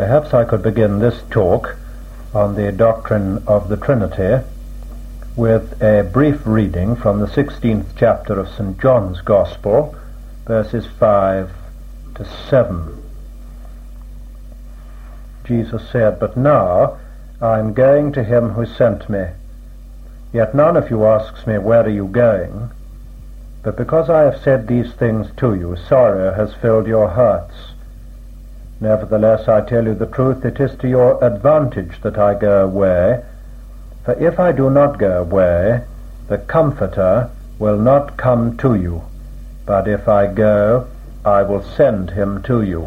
Perhaps I could begin this talk on the doctrine of the Trinity with a brief reading from the 16th chapter of St. John's Gospel, verses 5 to 7. Jesus said, "But now I am going to him who sent me. Yet none of you asks me, 'Where are you going?' But because I have said these things to you, sorrow has filled your hearts. Nevertheless, I tell you the truth, it is to your advantage that I go away. For if I do not go away, the Comforter will not come to you. But if I go, I will send him to you."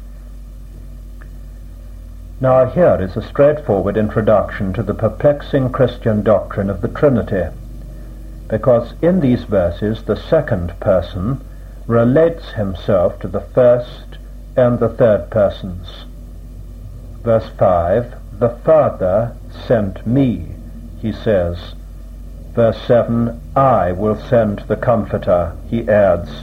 Now here is a straightforward introduction to the perplexing Christian doctrine of the Trinity, because in these verses the second person relates himself to the first and the third persons. Verse 5, "The Father sent me," he says. Verse 7, "I will send the Comforter," he adds.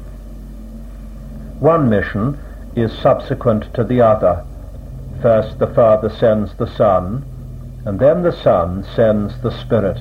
One mission is subsequent to the other. First the Father sends the Son, and then the Son sends the Spirit.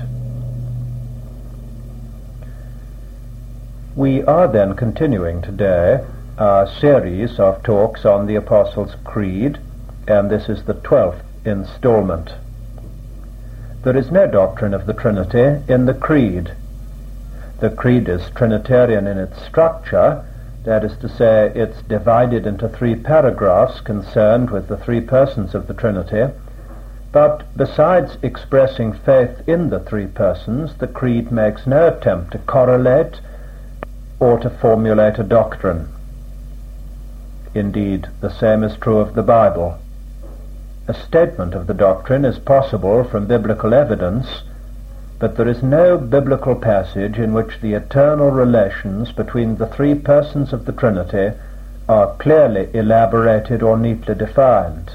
We are then continuing today our series of talks on the Apostles' Creed, and this is the 12th installment. There is no doctrine of the Trinity in the Creed. The Creed is Trinitarian in its structure, that is to say, it's divided into 3 paragraphs concerned with the 3 persons of the Trinity, but besides expressing faith in the 3 persons, the Creed makes no attempt to correlate or to formulate a doctrine. Indeed, the same is true of the Bible. A statement of the doctrine is possible from biblical evidence, but there is no biblical passage in which the eternal relations between the 3 persons of the Trinity are clearly elaborated or neatly defined.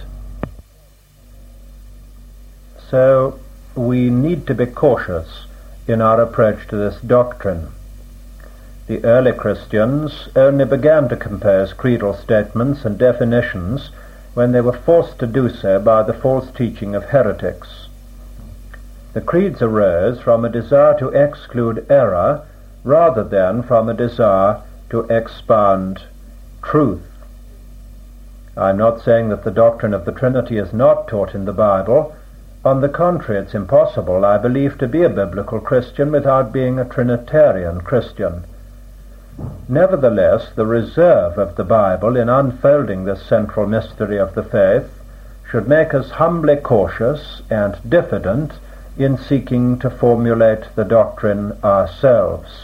So we need to be cautious in our approach to this doctrine. The early Christians only began to compose creedal statements and definitions when they were forced to do so by the false teaching of heretics. The creeds arose from a desire to exclude error rather than from a desire to expound truth. I'm not saying that the doctrine of the Trinity is not taught in the Bible. On the contrary, it's impossible, I believe, to be a biblical Christian without being a Trinitarian Christian. Nevertheless, the reserve of the Bible in unfolding this central mystery of the faith should make us humbly cautious and diffident in seeking to formulate the doctrine ourselves.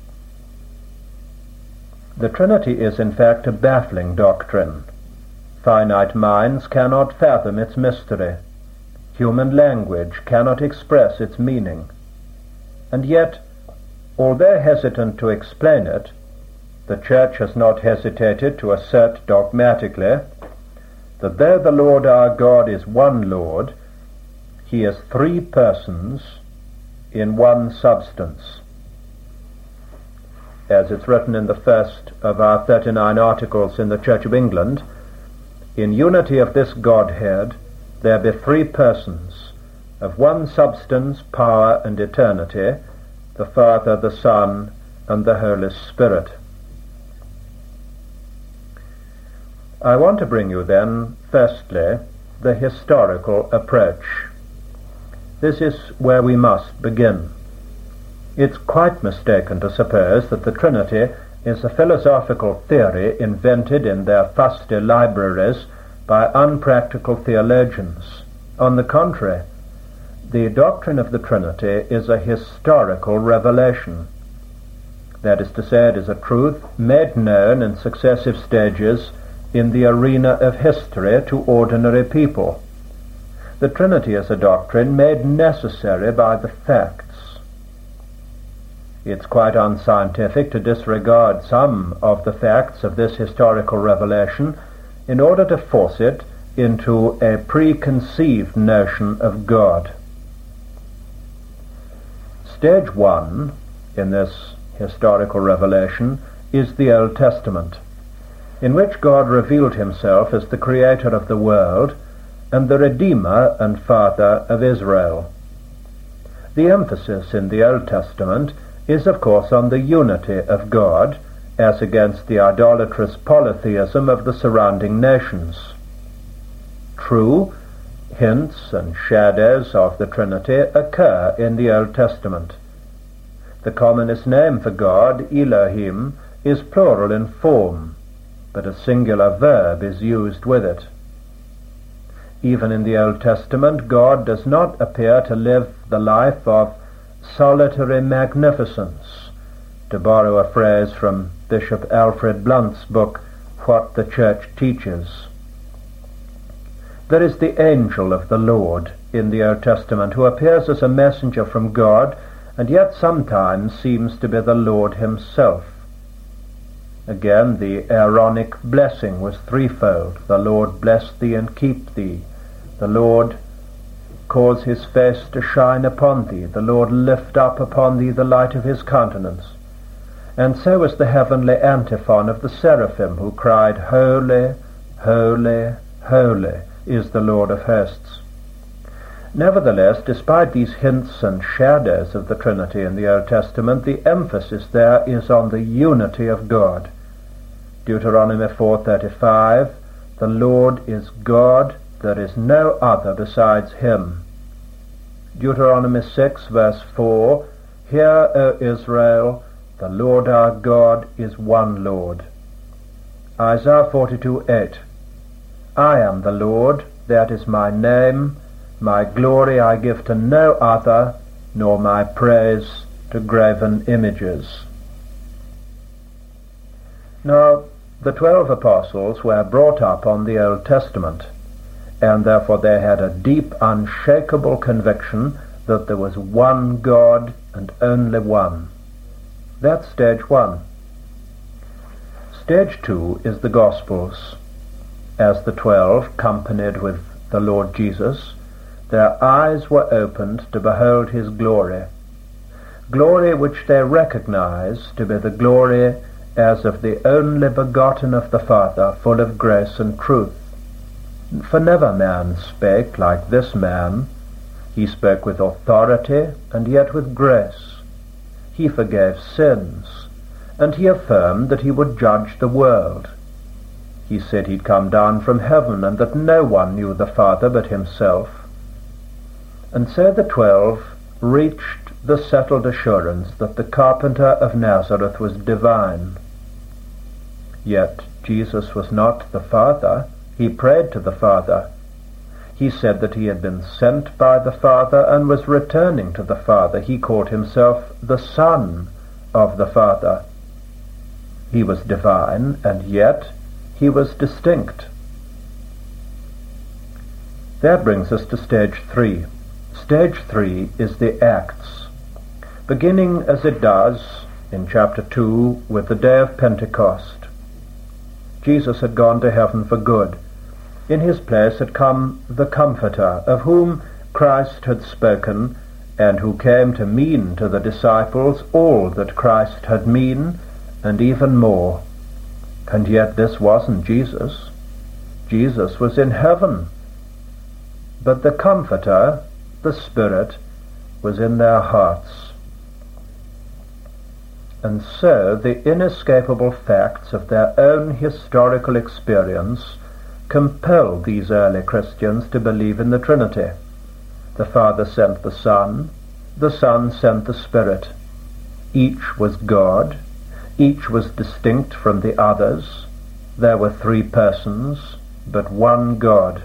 The Trinity is in fact a baffling doctrine. Finite minds cannot fathom its mystery. Human language cannot express its meaning. And yet, although hesitant to explain it, the Church has not hesitated to assert dogmatically that though the Lord our God is one Lord, he is 3 persons in one substance. As it's written in the first of our 39 articles in the Church of England, in unity of this Godhead there be 3 persons, of one substance, power, and eternity, the Father, the Son, and the Holy Spirit. I want to bring you then, firstly, the historical approach. This is where we must begin. It's quite mistaken to suppose that the Trinity is a philosophical theory invented in their fusty libraries by unpractical theologians. On the contrary, the doctrine of the Trinity is a historical revelation. That is to say, it is a truth made known in successive stages in the arena of history to ordinary people. The Trinity is a doctrine made necessary by the facts. It's quite unscientific to disregard some of the facts of this historical revelation in order to force it into a preconceived notion of God. Stage 1 in this historical revelation is the Old Testament. in which God revealed himself as the creator of the world and the Redeemer and Father of Israel. The emphasis in the Old Testament is, of course, on the unity of God, as against the idolatrous polytheism of the surrounding nations. True, hints and shadows of the Trinity occur in the Old Testament. The commonest name for God, Elohim, is plural in form, but a singular verb is used with it. Even in the Old Testament, God does not appear to live the life of solitary magnificence, to borrow a phrase from Bishop Alfred Blunt's book, What the Church Teaches. There is the angel of the Lord in the Old Testament, who appears as a messenger from God, and yet sometimes seems to be the Lord himself. Again, the Aaronic blessing was threefold. The Lord bless thee and keep thee. The Lord cause his face to shine upon thee. The Lord lift up upon thee the light of his countenance. And so was the heavenly antiphon of the seraphim, who cried, Holy, holy, holy is the Lord of hosts. Nevertheless, despite these hints and shadows of the Trinity in the Old Testament, the emphasis there is on the unity of God. Deuteronomy 4:35, the Lord is God, there is no other besides him. Deuteronomy 6 verse 4, Hear, O Israel, the Lord our God is one Lord. Isaiah 42:8, I am the Lord, that is my name, my glory I give to no other, nor my praise to graven images. Now, the 12 apostles were brought up on the Old Testament, and therefore they had a deep, unshakable conviction that there was one God and only one. That's stage 1. Stage 2 is the Gospels. As the 12 companied with the Lord Jesus, their eyes were opened to behold his glory, glory which they recognized to be the glory as of the only begotten of the Father, full of grace and truth. For never man spake like this man. He spoke with authority and yet with grace. He forgave sins, and he affirmed that he would judge the world. He said he'd come down from heaven, and that no one knew the Father but himself. And so the 12 reached the settled assurance that the carpenter of Nazareth was divine. Yet Jesus was not the Father. He prayed to the Father. He said that he had been sent by the Father and was returning to the Father. He called himself the Son of the Father. He was divine, and yet he was distinct. That brings us to stage 3. Stage 3 is the Acts, beginning as it does in chapter 2 with the day of Pentecost. Jesus had gone to heaven for good. In his place had come the Comforter, of whom Christ had spoken, and who came to mean to the disciples all that Christ had mean, and even more. And yet this wasn't Jesus. Jesus was in heaven. But the Comforter, the Spirit, was in their hearts. And so the inescapable facts of their own historical experience compel these early Christians to believe in the Trinity. The Father sent the Son sent the Spirit. Each was God, each was distinct from the others. There were 3 persons, but one God.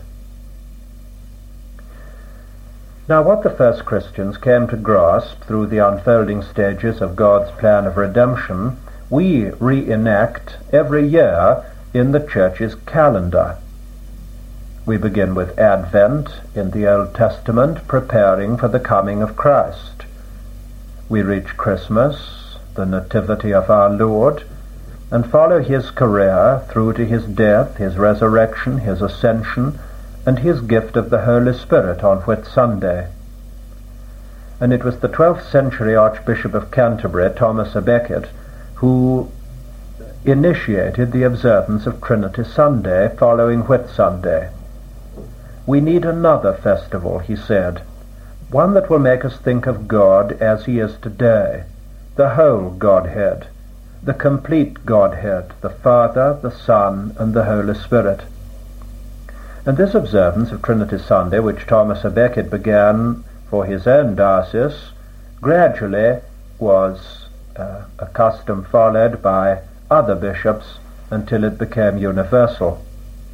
Now, what the first Christians came to grasp through the unfolding stages of God's plan of redemption, we reenact every year in the Church's calendar. We begin with Advent in the Old Testament, preparing for the coming of Christ. We reach Christmas, the Nativity of our Lord, and follow his career through to his death, his resurrection, his ascension, and his gift of the Holy Spirit on Whit Sunday. And it was the 12th century Archbishop of Canterbury, Thomas à Becket, who initiated the observance of Trinity Sunday following Whit Sunday. We need another festival, he said, one that will make us think of God as he is today, the whole Godhead, the complete Godhead, the Father, the Son, and the Holy Spirit. And this observance of Trinity Sunday, which Thomas à Becket began for his own diocese, gradually was a custom followed by other bishops until it became universal.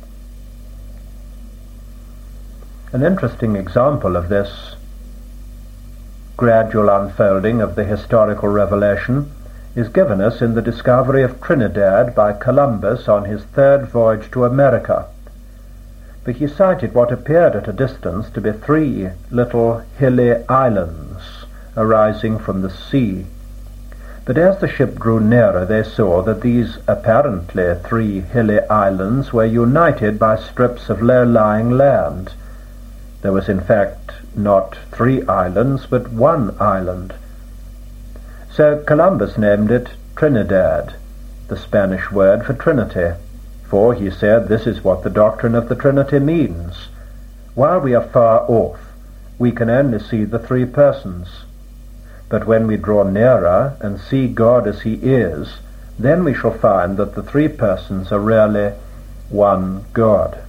An interesting example of this gradual unfolding of the historical revelation is given us in the discovery of Trinidad by Columbus on his third voyage to America. For he sighted what appeared at a distance to be 3 little hilly islands arising from the sea. But as the ship drew nearer, they saw that these apparently 3 hilly islands were united by strips of low-lying land. There was in fact not 3 islands, but 1 island. So Columbus named it Trinidad, the Spanish word for Trinity, for, he said, this is what the doctrine of the Trinity means. While we are far off, we can only see the 3 persons. But when we draw nearer and see God as he is, then we shall find that the 3 persons are really one God.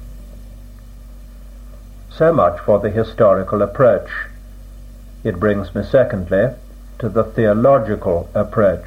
So much for the historical approach. It brings me, secondly, to the theological approach.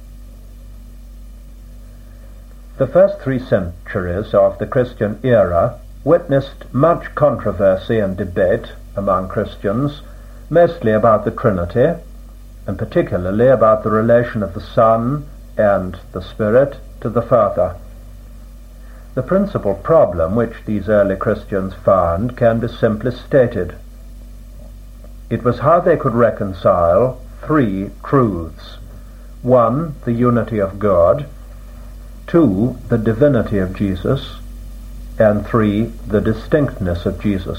The first 3 centuries of the Christian era witnessed much controversy and debate among Christians, mostly about the Trinity, and particularly about the relation of the Son and the Spirit to the Father. The principal problem which these early Christians found can be simply stated. It was how they could reconcile 3 truths. 1, the unity of God; 2, the divinity of Jesus; and 3, the distinctness of Jesus.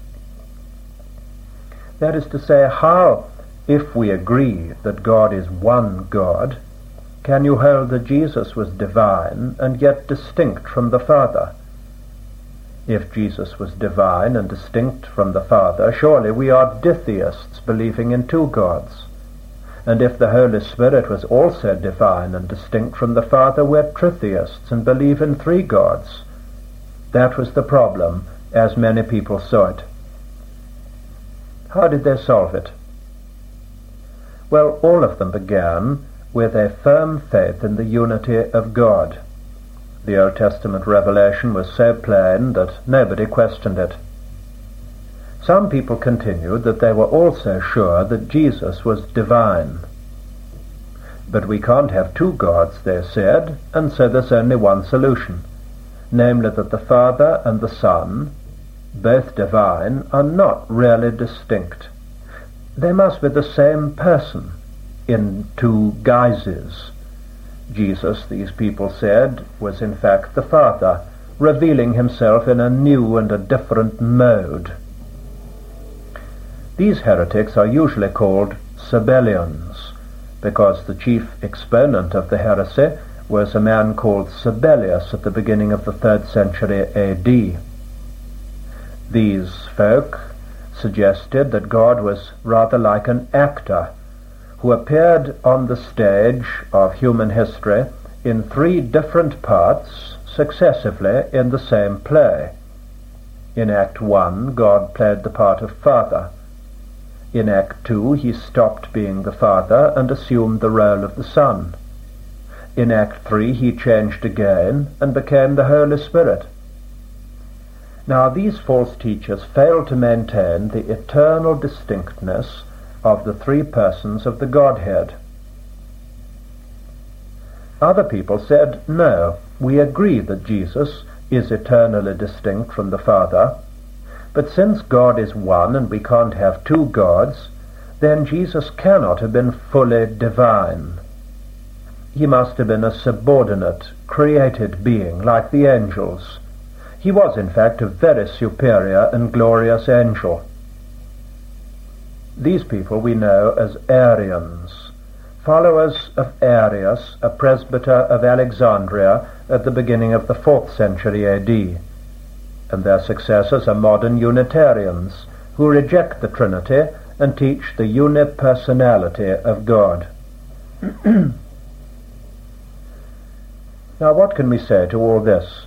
That is to say, how, if we agree that God is one God, can you hold that Jesus was divine and yet distinct from the Father? If Jesus was divine and distinct from the Father, surely we are ditheists believing in 2 gods. And if the Holy Spirit was also divine and distinct from the Father, we're tritheists and believe in 3 gods. That was the problem, as many people saw it. How did they solve it? Well, all of them began with a firm faith in the unity of God. The Old Testament revelation was so plain that nobody questioned it. Some people continued that they were also sure that Jesus was divine. But we can't have 2 gods, they said, and so there's only one solution, namely that the Father and the Son, both divine, are not really distinct. They must be the same person in 2 guises. Jesus, these people said, was in fact the Father, revealing himself in a new and a different mode. These heretics are usually called Sabellians, because the chief exponent of the heresy was a man called Sabellius at the beginning of the 3rd century A.D. These folk suggested that God was rather like an actor who appeared on the stage of human history in 3 different parts successively in the same play. In Act 1, God played the part of Father. In Act 2, he stopped being the Father and assumed the role of the Son. In Act 3, he changed again and became the Holy Spirit. Now, these false teachers failed to maintain the eternal distinctness of the 3 persons of the Godhead. Other people said, no, we agree that Jesus is eternally distinct from the Father, but since God is one and we can't have 2 gods, then Jesus cannot have been fully divine. He must have been a subordinate, created being like the angels. He was, in fact, a very superior and glorious angel. These people we know as Arians, followers of Arius, a presbyter of Alexandria at the beginning of the 4th century AD, and their successors are modern Unitarians, who reject the Trinity and teach the unipersonality of God. Now, what can we say to all this?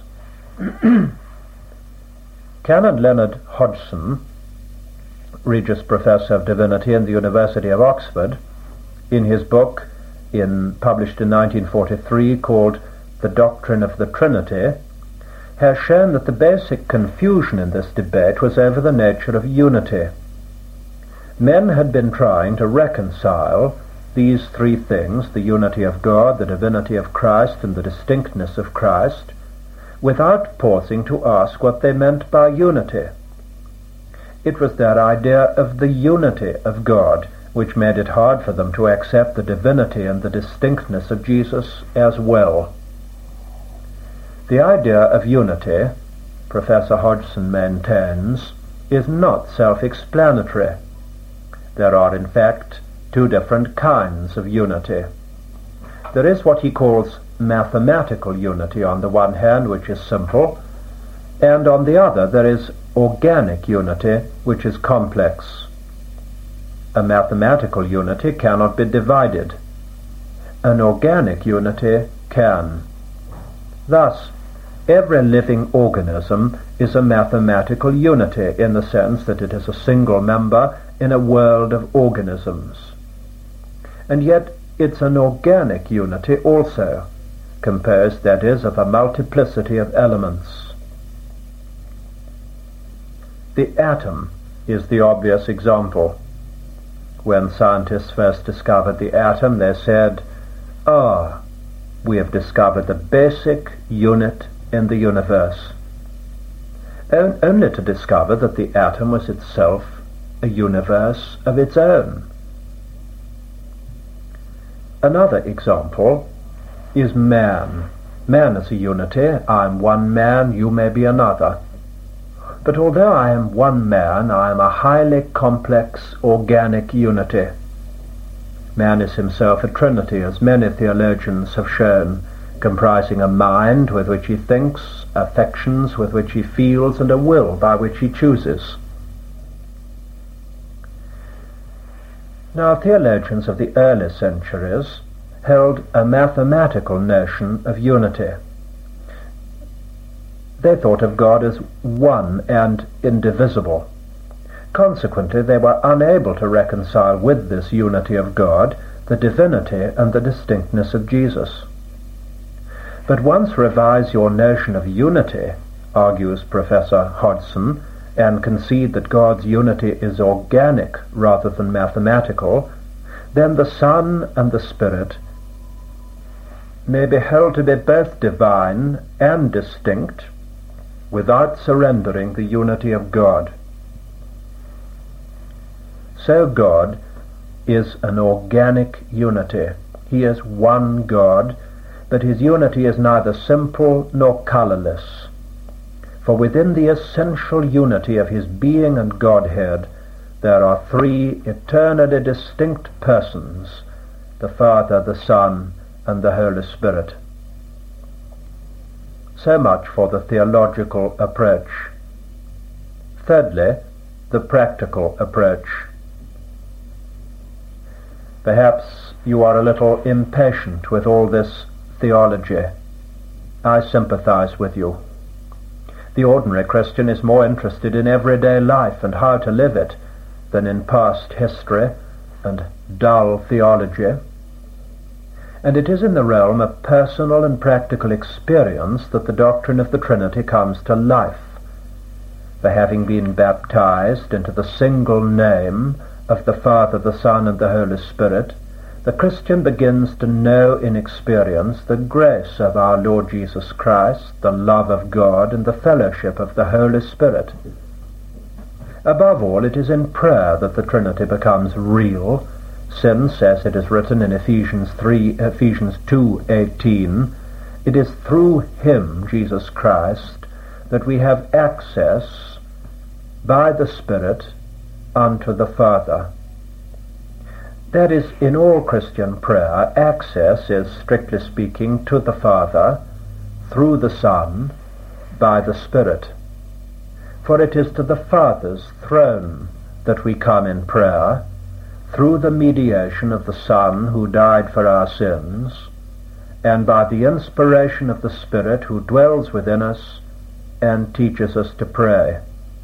Canon Leonard Hodgson, Regius Professor of Divinity in the University of Oxford, in his book published in 1943 called The Doctrine of the Trinity, has shown that the basic confusion in this debate was over the nature of unity. Men had been trying to reconcile these three things, the unity of God, the divinity of Christ, and the distinctness of Christ, without pausing to ask what they meant by unity. It was their idea of the unity of God which made it hard for them to accept the divinity and the distinctness of Jesus as well. The idea of unity, Professor Hodgson maintains, is not self-explanatory. There are, in fact, two different kinds of unity. There is what he calls mathematical unity on the one hand, which is simple, and on the other there is organic unity, which is complex. A mathematical unity cannot be divided. An organic unity can. Thus, every living organism is a mathematical unity in the sense that it is a single member in a world of organisms. And yet it's an organic unity also, composed, that is, of a multiplicity of elements. The atom is the obvious example. When scientists first discovered the atom, they said, we have discovered the basic unit in the universe. Only to discover that the atom was itself a universe of its own. Another example is man. Man is a unity. I am one man, you may be another. But although I am one man, I am a highly complex organic unity. Man is himself a trinity, as many theologians have shown, comprising a mind with which he thinks, affections with which he feels, and a will by which he chooses. Now, theologians of the early centuries held a mathematical notion of unity. They thought of God as one and indivisible. Consequently, they were unable to reconcile with this unity of God the divinity and the distinctness of Jesus. But once revise your notion of unity, argues Professor Hodgson, and concede that God's unity is organic rather than mathematical, then the Son and the Spirit may be held to be both divine and distinct without surrendering the unity of God. So God is an organic unity. He is one God, but his unity is neither simple nor colorless. For within the essential unity of his being and Godhead, there are three eternally distinct persons, the Father, the Son, and the Holy Spirit. So much for the theological approach. Thirdly, the practical approach. Perhaps you are a little impatient with all this theology. I sympathize with you. The ordinary Christian is more interested in everyday life and how to live it than in past history and dull theology. And it is in the realm of personal and practical experience that the doctrine of the Trinity comes to life. For having been baptized into the single name of the Father, the Son, and the Holy Spirit, the Christian begins to know in experience the grace of our Lord Jesus Christ, the love of God, and the fellowship of the Holy Spirit. Above all, it is in prayer that the Trinity becomes real, since, as it is written in Ephesians 2:18, it is through him, Jesus Christ, that we have access by the Spirit unto the Father. That is, in all Christian prayer, access is, strictly speaking, to the Father, through the Son, by the Spirit. For it is to the Father's throne that we come in prayer, through the mediation of the Son who died for our sins, and by the inspiration of the Spirit who dwells within us and teaches us to pray.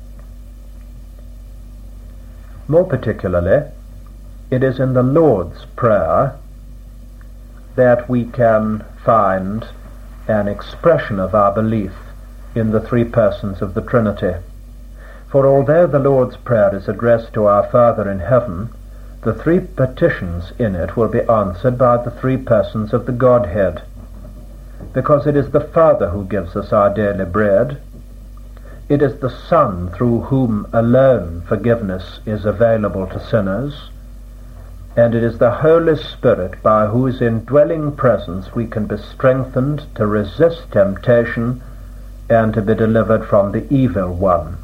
More particularly, it is in the Lord's Prayer that we can find an expression of our belief in the three persons of the Trinity. For although the Lord's Prayer is addressed to our Father in heaven, the three petitions in it will be answered by the three persons of the Godhead, because it is the Father who gives us our daily bread. It is the Son through whom alone forgiveness is available to sinners, and it is the Holy Spirit by whose indwelling presence we can be strengthened to resist temptation and to be delivered from the evil one.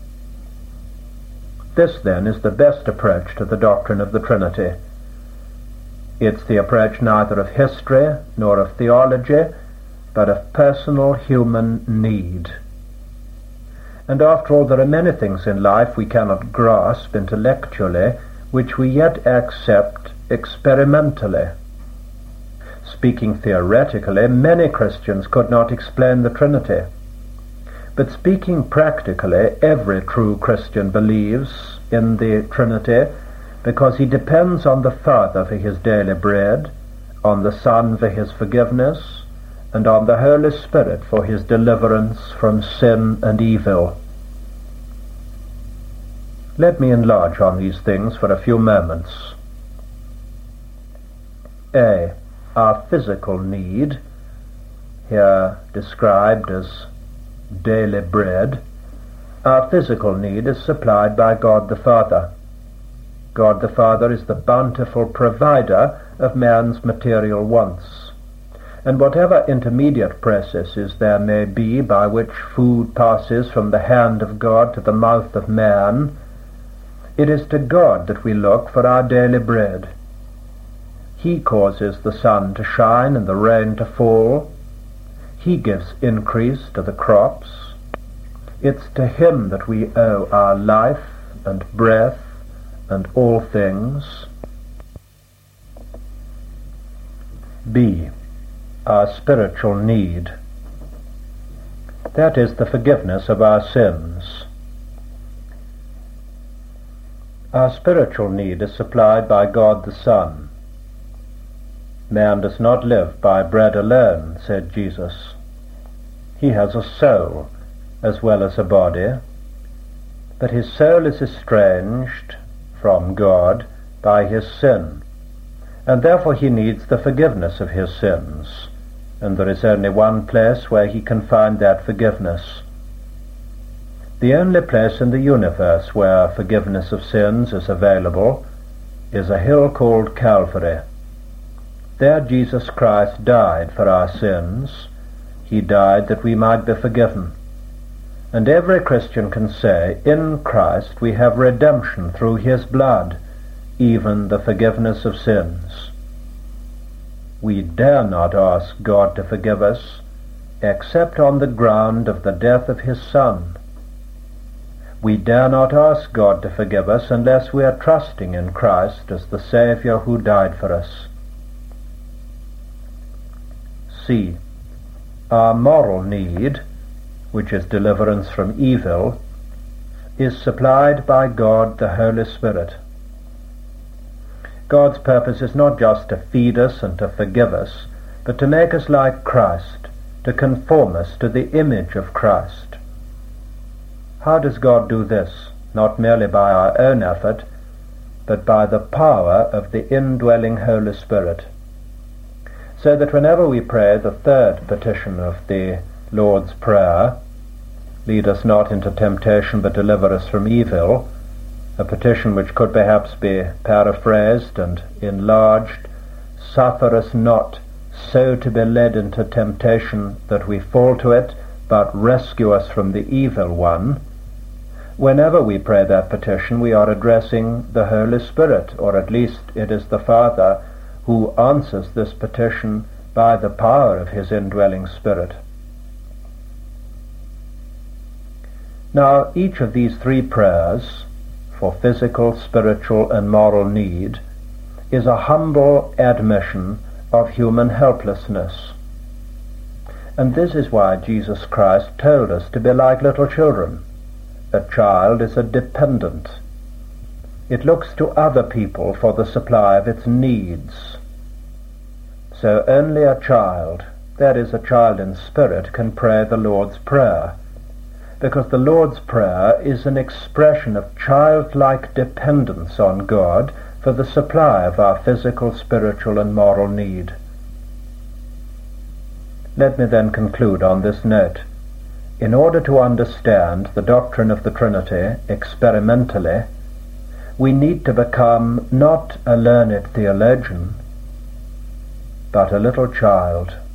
This, then, is the best approach to the doctrine of the Trinity. It's the approach neither of history nor of theology, but of personal human need. And after all, there are many things in life we cannot grasp intellectually, which we yet accept experimentally. Speaking theoretically, many Christians could not explain the Trinity. But speaking practically, every true Christian believes in the Trinity because he depends on the Father for his daily bread, on the Son for his forgiveness, and on the Holy Spirit for his deliverance from sin and evil. Let me enlarge on these things for a few moments. A. Our physical need, here described as daily bread. Our physical need is supplied by God the Father. God the Father is the bountiful provider of man's material wants, and whatever intermediate processes there may be by which food passes from the hand of God to the mouth of man, it is to God that we look for our daily bread. He causes the sun to shine and the rain to fall. He gives increase to the crops. It's to him that we owe our life and breath and all things. B. Our spiritual need. That is the forgiveness of our sins. Our spiritual need is supplied by God the Son. Man does not live by bread alone, said Jesus. He has a soul as well as a body, but his soul is estranged from God by his sin, and therefore he needs the forgiveness of his sins, and there is only one place where he can find that forgiveness. The only place in the universe where forgiveness of sins is available is a hill called Calvary. There Jesus Christ died for our sins. He died that we might be forgiven. And every Christian can say, in Christ we have redemption through his blood, even the forgiveness of sins. We dare not ask God to forgive us, except on the ground of the death of his Son. We dare not ask God to forgive us unless we are trusting in Christ as the Savior who died for us. C. Our moral need, which is deliverance from evil, is supplied by God the Holy Spirit. God's purpose is not just to feed us and to forgive us, but to make us like Christ, to conform us to the image of Christ. How does God do this? Not merely by our own effort, but by the power of the indwelling Holy Spirit. So that whenever we pray the third petition of the Lord's Prayer, lead us not into temptation but deliver us from evil, a petition which could perhaps be paraphrased and enlarged, suffer us not so to be led into temptation that we fall to it, but rescue us from the evil one. Whenever we pray that petition, we are addressing the Holy Spirit, or at least it is the Father who answers this petition by the power of his indwelling Spirit. Now, each of these three prayers, for physical, spiritual, and moral need, is a humble admission of human helplessness. And this is why Jesus Christ told us to be like little children. A child is a dependent. It looks to other people for the supply of its needs. So only a child, that is, a child in spirit, can pray the Lord's Prayer, because the Lord's Prayer is an expression of childlike dependence on God for the supply of our physical, spiritual, and moral need. Let me then conclude on this note. In order to understand the doctrine of the Trinity experimentally, we need to become not a learned theologian, but a little child.